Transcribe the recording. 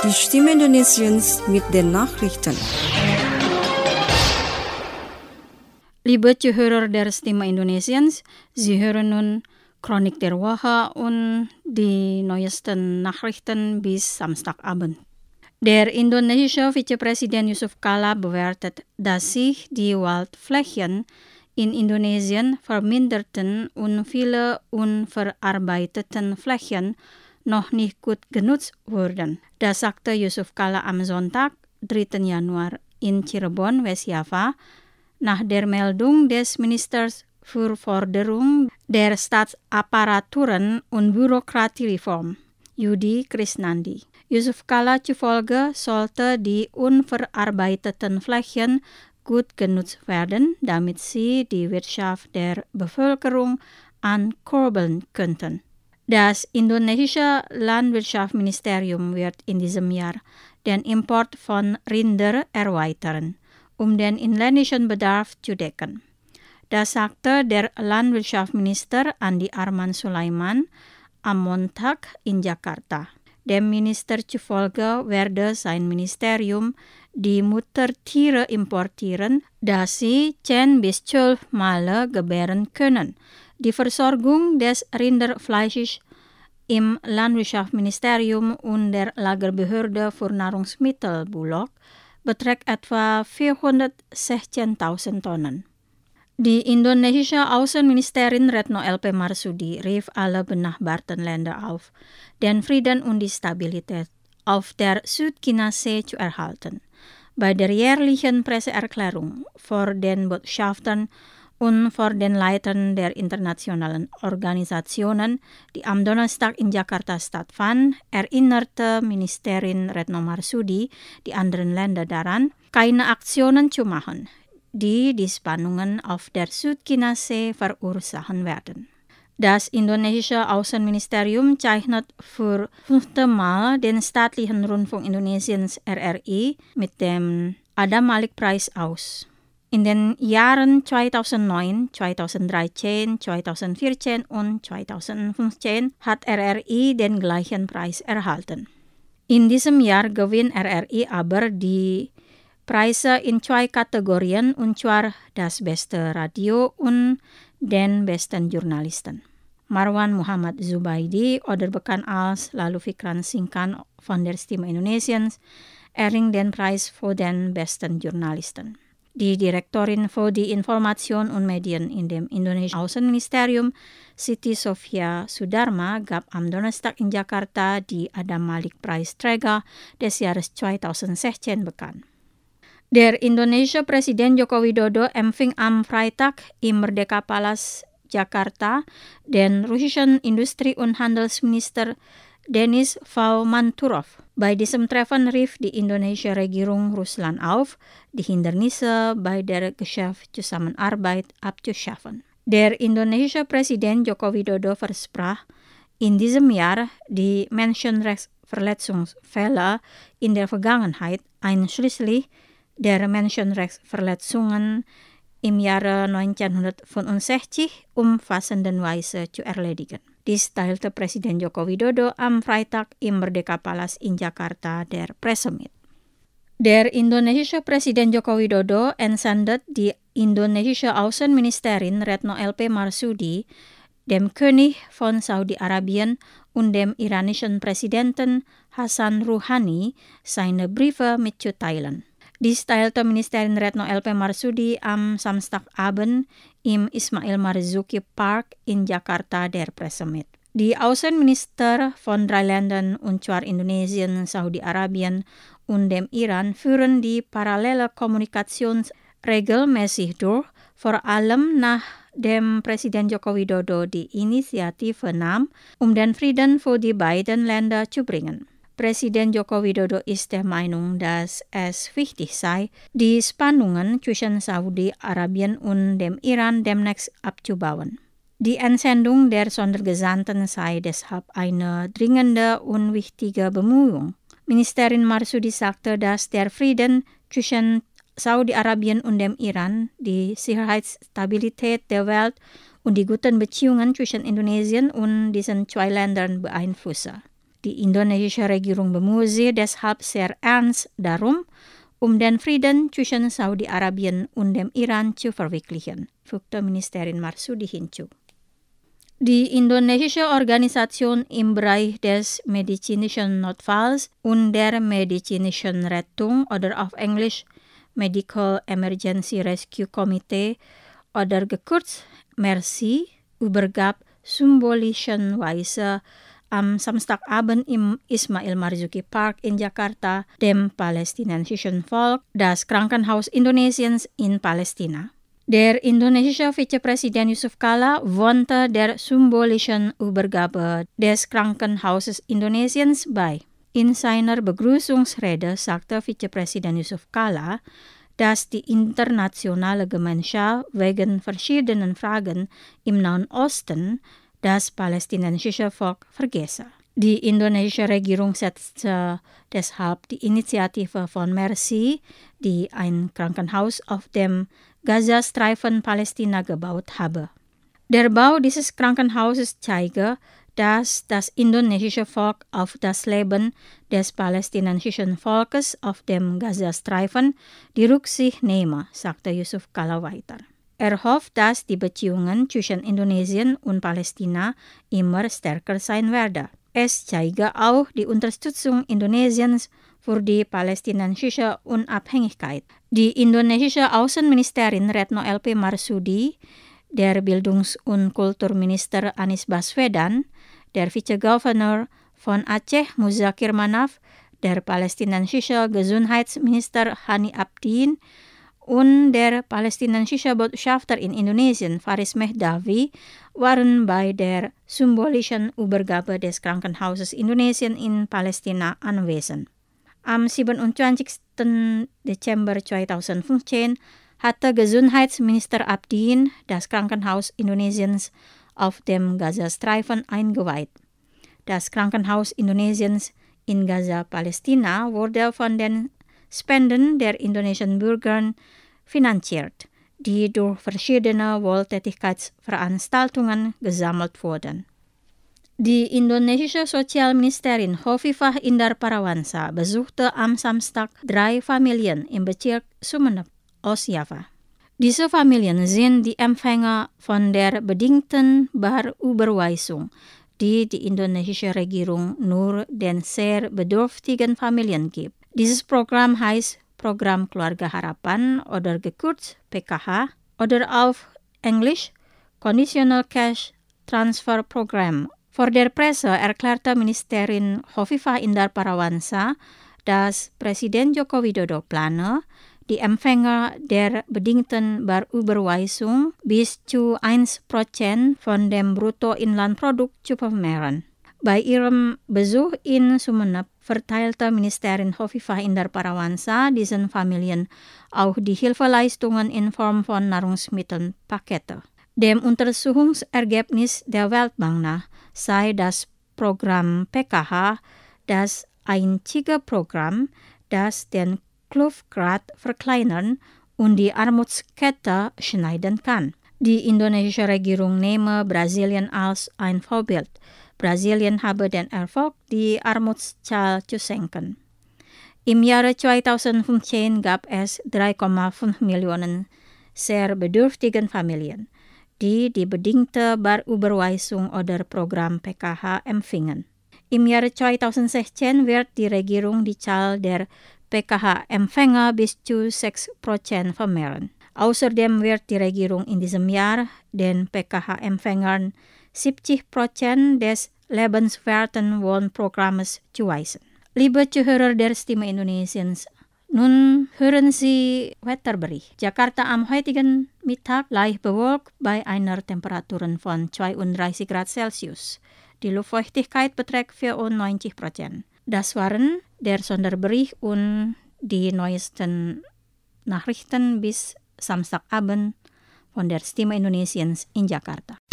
Die Stimme Indonesiens mit den Nachrichten. Liebe Zuhörer der Stimme Indonesiens, Sie hören nun Chronik der Woche und die neuesten Nachrichten bis Samstagabend. Der indonesische Vizepräsident Yusuf Kala bewertet, dass sich die Waldflächen in Indonesien verminderten und viele unverarbeiteten Flächen noch nicht gut genutzt wurden. Das sagte Yusuf Kala am Sonntag, 3. Januar in Cirebon, West-Java, nach der Meldung des Ministers für Förderung der Staatsapparaturen und Bürokratiereform, Yudi Krisnandi. Yusuf Kala zufolge sollte die unverarbeiteten Flächen gut genutzt werden, damit sie die Wirtschaft der Bevölkerung ankurbeln könnten. Das indonesische Landwirtschaftsministerium wird in diesem Jahr den Import von Rinder erweitern, um den inländischen Bedarf zu decken. Das sagte der Landwirtschaftsminister Andi Arman Sulaiman am Montag in Jakarta. Dem Minister zufolge werde sein Ministerium die Muttertiere importieren, dass sie 10 bis 12 Male gebären können. Die Versorgung des Rinderfleisches im Landwirtschaftsministerium und der Lagerbehörde für Nahrungsmittel Bulog beträgt etwa 416.000 Tonnen. Die indonesische Außenministerin Retno LP Marsudi rief alle benachbarten Länder auf, den Frieden und die Stabilität auf der Südchinasee zu erhalten. Bei der jährlichen Presseerklärung vor den Botschaftern und vor den Leitern der internationalen Organisationen, die am Donnerstag in Jakarta stattfand, erinnerte Ministerin Retno Marsudi die anderen Länder daran, keine Aktionen zu machen, die Spannungen auf der Südchinasee verursachen werden. Das indonesische Außenministerium zeichnet für 5. Mal den staatlichen Rundfunk Indonesiens RRI mit dem Adam Malik Preis aus. In den Jahren 2009, 2013, 2014 und 2015 hat RRI den gleichen Preis erhalten. In diesem Jahr gewinnt RRI aber die Preise in 2 Kategorien, und zwar das beste Radio und den besten Journalisten. Marwan Muhammad Zubaidi, oder bekannt als Lalu Fikran Singkan von der Stimme Indonesiens, erringt den Preis für den besten Journalisten. Die Direktorin für die Information und Medien in dem indonesischen Außenministerium, Siti Sofia Sudarma, gab am Donnerstag in Jakarta die Adam Malik Preisträger des Jahres 2016 bekannt. Der indonesische Präsident Joko Widodo empfing am Freitag im Merdeka Palace Jakarta den russischen Industrie- und Handelsminister Denis Valmanturov. Bei diesem Treffen rief die indonesische Regierung Russland auf, die Hindernisse bei der Geschäftszusammenarbeit abzuschaffen. Der indonesische Präsident Joko Widodo versprach, in diesem Jahr die Menschenrechtsverletzungsfälle in der Vergangenheit, einschließlich der Menschenrechtsverletzungen im Jahre 1965 umfassendenweise zu erledigen. Dies teilte Präsident Joko Widodo am Freitag im Merdeka Palace in Jakarta der Presse mit. Der indonesische Präsident Joko Widodo entsendet die indonesische Außenministerin Retno LP Marsudi, dem König von Saudi-Arabien und dem iranischen Präsidenten Hassan Rouhani seine Briefe mitzuteilen. Dies teilte Ministerin Retno LP Marsudi am Samstagabend im Ismail Marzuki Park in Jakarta der Presse mit. Die Außenminister von 3 Ländern, und zwar Indonesien, Saudi-Arabien und dem Iran, führen die parallele Kommunikation regelmäßig durch, vor allem nachdem Präsident Joko Widodo die Initiative nahm, um den Frieden für die beiden Länder zu bringen. Präsident Joko Widodo ist der Meinung, dass es wichtig sei, die Spannungen zwischen Saudi-Arabien und dem Iran demnächst abzubauen. Die Entsendung der Sondergesandten sei deshalb eine dringende und wichtige Bemühung. Ministerin Marsudi sagte, dass der Frieden zwischen Saudi-Arabien und dem Iran die Sicherheitsstabilität der Welt und die guten Beziehungen zwischen Indonesien und diesen 2 Ländern beeinflusse. Die indonesische Regierung bemusi deshalb sehr ernst darum, den Frieden zwischen Saudi-Arabien und dem Iran zu verwirklichen, fügte Ministerin Marsudi hinzu. Die indonesische Organisation im Bereich des medizinischen Notfalls und der medizinischen Rettung oder auf Englisch Medical Emergency Rescue Committee oder gekürzt MERSI übergab symbolischerweise am Samstagabend im Ismail Marzuki Park in Jakarta dem palästinensischen Volk das Krankenhaus Indonesiens in Palästina. Der indonesische Vizepräsident Yusuf Kala wohnte der symbolischen Übergabe des Krankenhauses Indonesiens bei. In seiner Begrüßungsrede sagte Vizepräsident Yusuf Kala, dass die internationale Gemeinschaft wegen verschiedenen Fragen im Nahen Osten das palästinensische Volk vergesse. Die indonesische Regierung setzte deshalb die Initiative von MERSI, die ein Krankenhaus auf dem Gazastreifen Palästina gebaut habe. Der Bau dieses Krankenhauses zeige, dass das indonesische Volk auf das Leben des palästinensischen Volkes auf dem Gazastreifen die Rücksicht nehme, sagte Yusuf Kala weiter. Er hofft, dass die Beziehungen zwischen Indonesien und Palästina immer stärker sein werden. Es zeige auch die Unterstützung Indonesiens für die palästinensische Unabhängigkeit. Die indonesische Außenministerin Retno LP Marsudi, der Bildungs- und Kulturminister Anies Baswedan, der Vizegouverneur von Aceh Muzakir Manaf, der palästinensische Gesundheitsminister Hani Abdin und der palästinensische Botschafter in Indonesien Faris Mehdawi waren bei der symbolischen Übergabe des Krankenhauses Indonesien in Palästina anwesend. Am 27. Dezember 2015 hatte Gesundheitsminister Abdin das Krankenhaus Indonesiens auf dem Gazastreifen eingeweiht. Das Krankenhaus Indonesiens in Gaza, Palästina, wurde von den Spenden der indonesischen Bürger finanziert, die durch verschiedene Wohltätigkeitsveranstaltungen gesammelt wurden. Die indonesische Sozialministerin Hovifah Indar Parawansa besuchte am Samstag 3 Familien im Bezirk Sumeneb, Ostjava. Diese Familien sind die Empfänger von der bedingten Barüberweisung, die die indonesische Regierung nur den sehr bedürftigen Familien gibt. Dieses Programm heißt Program Keluarga Harapan oder gekürzt PKH oder auf Englisch Conditional Cash Transfer Program. Vor der Presse erklärte Ministerin Hovifah Indar Parawansa, dass Präsident Joko Widodo plane, die Empfänger der bedingten Barüberweisung bis zu 1% von dem Bruttoinlandprodukt zu vermehren. Bei ihrem Besuch in Sumeneb verteilte Ministerin Hovifah Indar Parawansa diesen Familien auch die Hilfeleistungen in Form von Nahrungsmittelpakete. Dem Untersuchungsergebnis der Weltbank nach sei das Programm PKH das einzige Programm, das den Kluftgrad verkleinern und die Armutskette schneiden kann. Die indonesische Regierung nehme Brasilien als ein Vorbild. Brasilien habe den Erfolg, die Armutszahl zu senken. Im Jahre 2015 gab es 3,5 Millionen sehr bedürftigen Familien, die die bedingte Barüberweisung oder Programm PKH empfingen. Im Jahre 2016 wird die Regierung die Zahl der PKH-Empfänger bis zu 6% vermehren. Außerdem wird die Regierung in diesem Jahr den PKH-Empfängern 70% des lebenswerten Wohnprogramms zuweisen. Liebe Zuhörer der Stimme Indonesiens, nun hören Sie Wetterbericht. Jakarta am heutigen Mittag leicht bewölkt bei einer Temperatur von 32 Grad Celsius. Die Luftfeuchtigkeit beträgt 94%. Das waren der Sonderbericht und die neuesten Nachrichten bis Samstagabend von der Stimme Indonesiens in Jakarta.